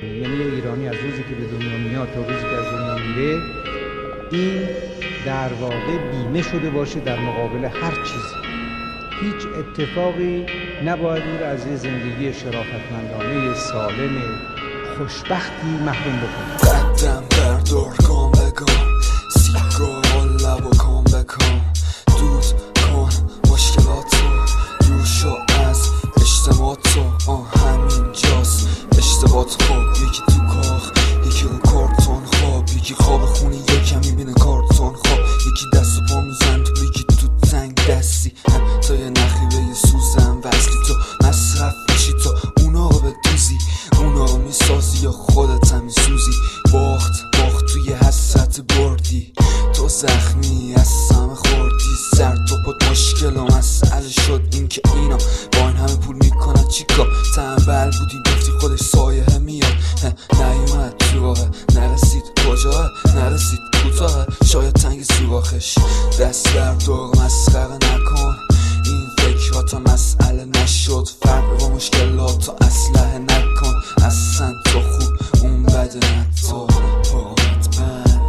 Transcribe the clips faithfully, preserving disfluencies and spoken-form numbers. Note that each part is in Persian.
یعنی ایرانی از روزی که به دنیا میاد تا روزی که از دنیا میره این در واقع بیمه شده باشه در مقابل هر چیزی. هیچ اتفاقی نباید او را از یه زندگی شرافتمندانه سالم خوشبختی محروم بکنه. قدم بردار گام به گام، سیگار لب و کام به کام، دود کن مشکلاتو، دور شو از اجتماعاتو. آن همین جاست اشتباهات خواب، یکی تو کاخ یکی رو کارتون خواب، یکی خواب خونی یکی میبینه کارتون خواب، یکی دست و پا میزن تو یکی تو تنگ دستی تا یه نخی به یه سوزن وصلی تو مصرف میشی تا اونا رو بدوزی، اونا رو میسازی یا خودت هم میسوزی. باخت باخت توی حسرت بردی، تو زخمی از سم خوردی، سر تو پت مشکل و مسئله شد این که اینا با این همه پول میکنن چیکار. تنبل بودی گفتی خودش سایه میاد، نیومد تو راه، نرسید کجاه، نرسید کوتاه، شاید تنگ سوراخش. دست بردار مسخره نکن، این فکرات مسئله نشد، فرق با مشکلات تو اسلحه نکن. اصلا تو خوب اون بده نه تو پارت بند.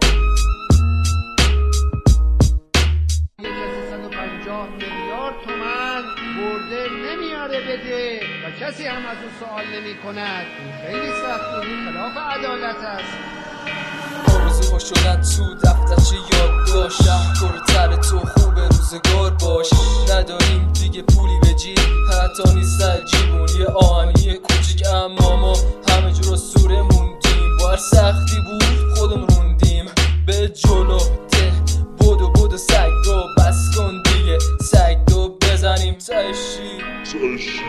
یک کسی صد و پنجاه میلیارد تومن برده نمیاره بده و کسی هم از اون سوال نمی کند. خیلی سخت و این خلاف عدالت است. آرزوها شدن تو دفترچه یادداشت، شهرکار تو خوب روزگار باش. نداریم دیگه پولی به جیب، حتی نیست عجیبون یه آهنی کوچیک، اما ما همه جور سوره موندیم. با هر سختی بود خودم روندیم به جلو، ته بودو بودو سگ رو بس کن دیگه، سگ رو بزنیم تشی تشی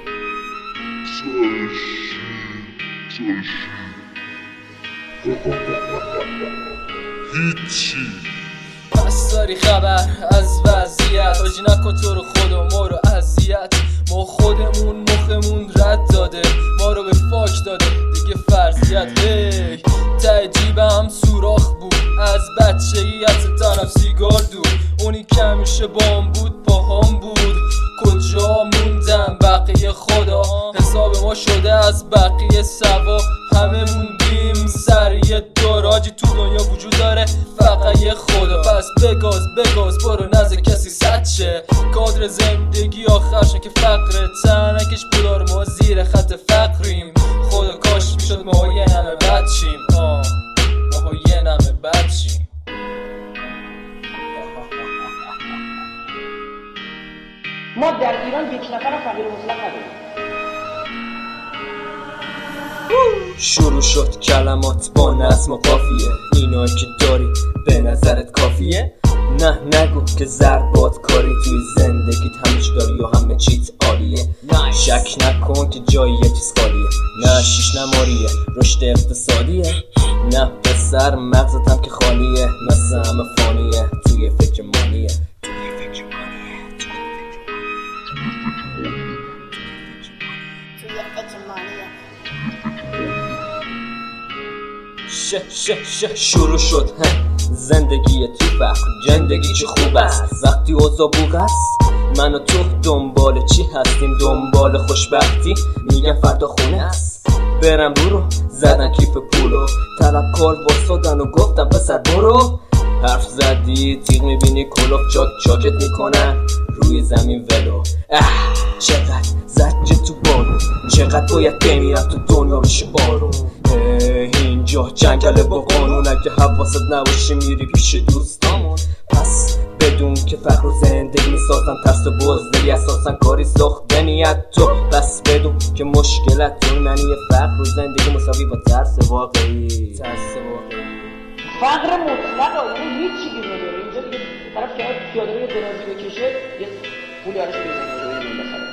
تشی تشی هیچی. پس داری خبر از وضعیت، آجی نکن تو رو خدا ما رو اذیت. ما خودمون مخمون رد داده، ما رو به فاک داده دیگه فرضیت. هی ته جیبم سوراخ بود از بچگیت، تنم سیگار دود، اونی که همیشه بام بود پاهام بود. کجا موندم بقیه خدا، حساب ما شده از بقیه سوا. همه موندیم سر یه دوراجی، تو دنیا وجود داره فقط یه خدا. پس بگاز بگاز برو نزد کسی صد شه، کادر زندگی آخرشن که فقر تنکش پولار ما زیر خط فقریم. خدا کاش میشد ما یه نمه بد شیم، آه ما یه نمه بد شیم. ما در ایران یک نفر فقیر مطلق نداریم. شروع شد کلمات با نظم و قافیه، اینا که داری به نظرت کافیه؟ نه نگو که ضربات کاری توی زندگیت همش داری و همه چیت عالیه. شک نکن که جایی یه چیز خالیه، نه شیش نماریه رشد اقتصادیه، نه پسر مغزت هم که خالیه، مثل همه فانیه توی فکر مانیه. شه شه شه شروع شد زندگی تو فقر، زندگی چه خوب است وقتی اوضاع بوق است. من و تو دنبال چی هستیم؟ دنبال خوشبختی، میگن فردا خونه است. برم رو رو زدن کیف پولو، طلبکار واسادن و گفتم پسر برو. حرف زدی تیغ میبینی کلوف چاک چاکت میکنن روی زمین ولو. اه چقدر زجه تو بارو، چقدر باید بمیرم تو دنیا بشه بارون. اینجا جنگله با قانون، اگه حواست نباشه میری پیش دوستامون. پس بدون که فقر و زندگی میسازن ترس و بزدلی، اساسا کاری ساخته نیت تو. پس بدون که مشکلت تو معنی فقر و زندگی مساوی با ترس واقعی. ترس واقعی فقر مطلق یعنی هیچی گیر نداره. اینجا دیگه طرف کنار پیاده روی درازی بکشه یه پولی ازش بزنه روی این بخره.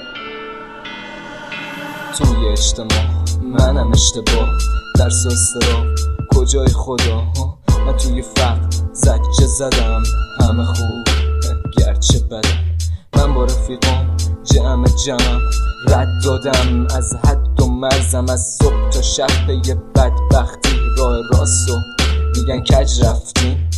توی اجتماع منم اشتباه، درس و استراب کجای خدا. من توی فقر زجه زدم همه خوب گرچه بدم. من با رفیقام جمع جمعم رد دادم از حد و مرزم، از صبح تا شب به یه بدبختی راه راست و میگن کج رفتیم.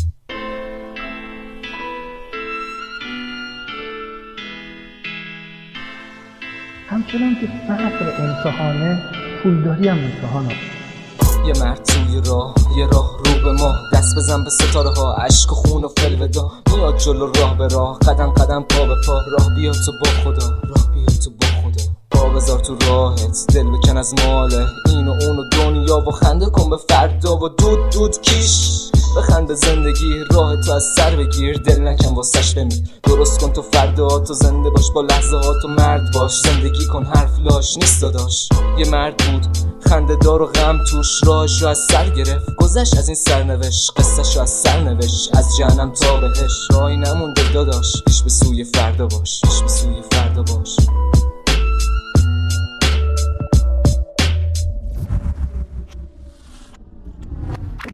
همچنان که فقر امتحانه پولداری هم امتحانه. یه مرد توی راه، یه راه رو به ما، دست بزن به ستاره ها، عشق و خون و فلودا، میاد جلو راه به راه، قدم قدم پا به پا، راه بیا تو با خدا، راه بیا تو با خدا، پا بذار تو راهت، دل بکن از ماله این و اون و دنیا و خنده کن به فردا و دود دود کیش، بخند به زندگی، راه تو از سر بگیر، دل نکن واسش بمیر، درست کن تو فردا تو، زنده باش با لحظه ها تو، مرد باش زندگی کن، حرف لاش نیست داداش. یه مرد بود خنده دار و غم توش، راهش رو از سر گرفت، گذشت از این سرنوشت، قصهش رو از سر نوشت، از جهنم تا بهش راهی نمونده داداش، پیش به سوی فردا باش، پیش به سوی فردا باش.